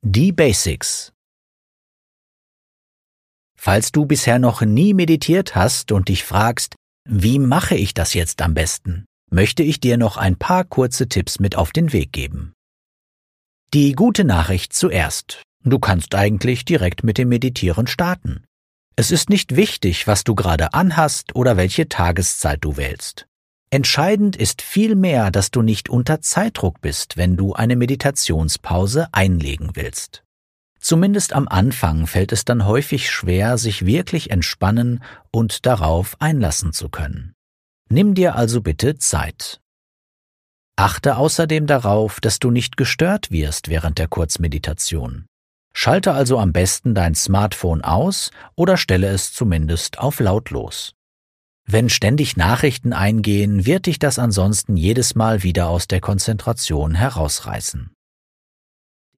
Die Basics. Falls du bisher noch nie meditiert hast und dich fragst, wie mache ich das jetzt am besten, möchte ich dir noch ein paar kurze Tipps mit auf den Weg geben. Die gute Nachricht zuerst. Du kannst eigentlich direkt mit dem Meditieren starten. Es ist nicht wichtig, was du gerade anhast oder welche Tageszeit du wählst. Entscheidend ist vielmehr, dass du nicht unter Zeitdruck bist, wenn du eine Meditationspause einlegen willst. Zumindest am Anfang fällt es dann häufig schwer, sich wirklich entspannen und darauf einlassen zu können. Nimm dir also bitte Zeit. Achte außerdem darauf, dass du nicht gestört wirst während der Kurzmeditation. Schalte also am besten dein Smartphone aus oder stelle es zumindest auf lautlos. Wenn ständig Nachrichten eingehen, wird dich das ansonsten jedes Mal wieder aus der Konzentration herausreißen.